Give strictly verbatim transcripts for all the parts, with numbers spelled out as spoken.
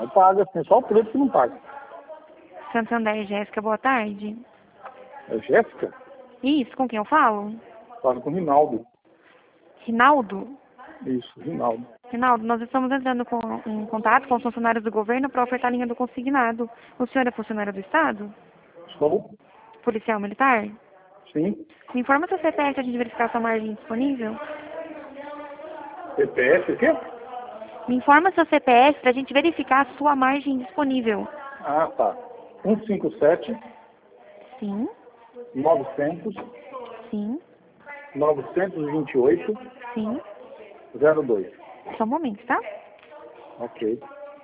paga, tem só o preto que não paga. Santander, Jéssica, boa tarde. É Jéssica? Isso, com quem eu falo? Fala com o Rinaldo. Rinaldo? Isso, Rinaldo. Rinaldo, nós estamos entrando com, em contato com os funcionários do governo para ofertar a linha do consignado. O senhor é funcionário do Estado? Sou? Policial militar? Sim. Me informa seu C P F para a gente verificar sua margem disponível? C P F o quê? Me informa seu C P F para a gente verificar a sua margem disponível. Ah, tá. um cinco sete, Sim, novecentos, sim, novecentos e vinte e oito, sim. zero dois. Só um momento, tá? Ok.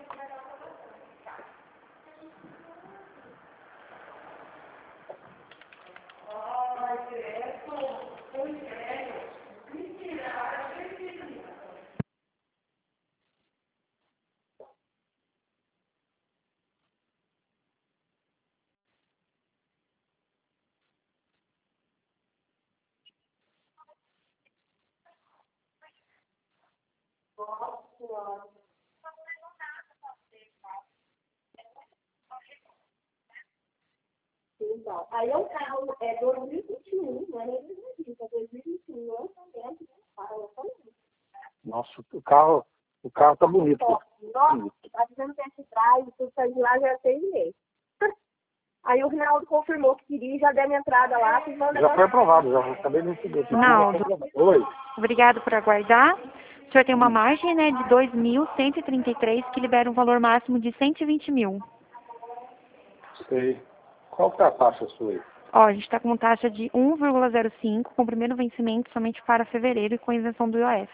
Então, aí é um carro, é dois mil e vinte e um, não é nem dois mil e vinte, é dois mil e vinte e um, lançamento, para lançamento. Nossa, o carro, o carro tá bonito. Nossa, tá dizendo test drive, tudo saiu de lá já seis meses. Aí o Rinaldo confirmou que queria, já deu minha entrada lá. Fiz meu Já negócio. foi aprovado, já acabei de receber. Rinaldo. Oi. Obrigado por aguardar. O senhor tem uma margem, né, de dois mil cento e trinta e três que libera um valor máximo de cento e vinte mil. Sei. Qual que é a taxa sua aí? Ó, a gente está com taxa de um vírgula zero cinco, com primeiro vencimento somente para fevereiro e com isenção do I O F.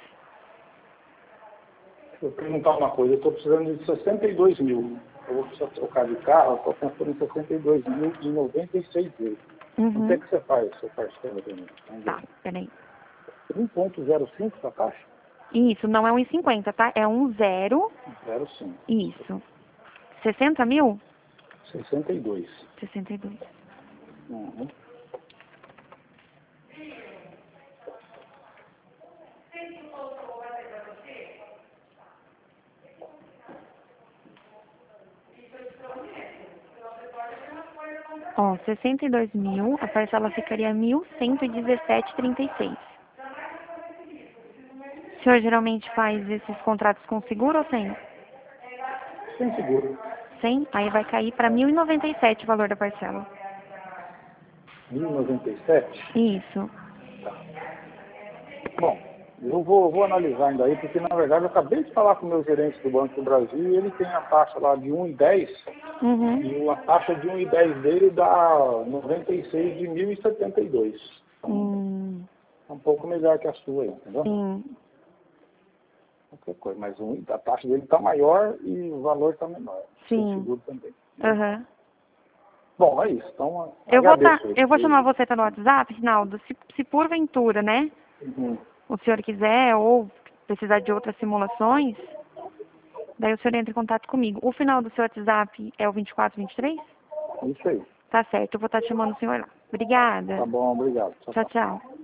Deixa eu perguntar uma coisa, eu estou precisando de sessenta e dois mil. Eu vou precisar trocar de carro, estou pensando em sessenta e dois mil e noventa e seis vezes. Uhum. O que é que você faz, seu parceiro? Vamos ver. Tá, peraí. um ponto zero cinco a taxa? Isso, não é um e cinquenta, tá? É um zero. zero cinco. Isso. sessenta mil? sessenta e dois. sessenta e dois. Uhum. Ó, sessenta e dois mil, a parcela ficaria mil cento e dezessete vírgula trinta e seis. O senhor geralmente faz esses contratos com seguro ou sem? Sem seguro. Sem? Aí vai cair para mil e noventa e sete o valor da parcela. mil e noventa e sete? Isso. Bom, eu vou, vou analisar ainda aí, porque na verdade eu acabei de falar com o meu gerente do Banco do Brasil e ele tem a taxa lá de um vírgula dez Uhum. e a taxa de um vírgula dez dele dá noventa e seis de mil e setenta e dois. Então, Hum, é um pouco melhor que a sua aí, entendeu? sim. Qualquer coisa, mas um, a taxa dele está maior e o valor está menor. Sim. O seguro também. Aham. Bom, é isso. Então, Eu vou, tá, agradeço aí. eu vou chamar você pelo WhatsApp, Rinaldo, se, se porventura, né, Uhum. o senhor quiser ou precisar de outras simulações, daí o senhor entra em contato comigo. O final do seu WhatsApp é o vinte e quatro vinte e três? Isso aí. Tá certo, eu vou estar chamando o senhor lá. Obrigada. Tá bom, obrigado. Tchau, Tchau, tchau. tchau.